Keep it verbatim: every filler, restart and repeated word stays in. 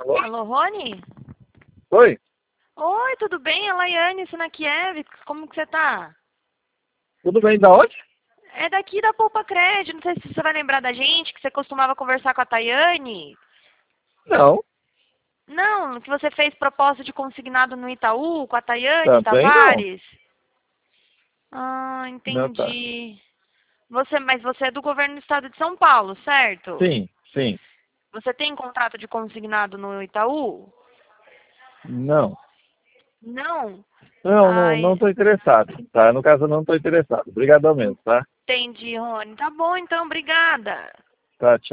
Alô? Alô, Rony? Oi? Oi, tudo bem? É Laiane Sinakiev. Como que você tá? Tudo bem, da onde? É daqui da Poupa Crédito. Não sei se você vai lembrar da gente, que você costumava conversar com a Tayane. Não, Não, que você fez proposta de consignado no Itaú com a Tayane também não. Tavares. Ah, Não tá. entendi. Você, mas você é do governo do estado de São Paulo, certo? Sim, sim. Você tem contrato de consignado no Itaú? Não. Não? Não, não, não Ai, estou interessado, tá? No caso, eu não estou interessado. Obrigadão mesmo, tá? entendi, Rony. Tá bom, então, obrigada. Tá, tchau.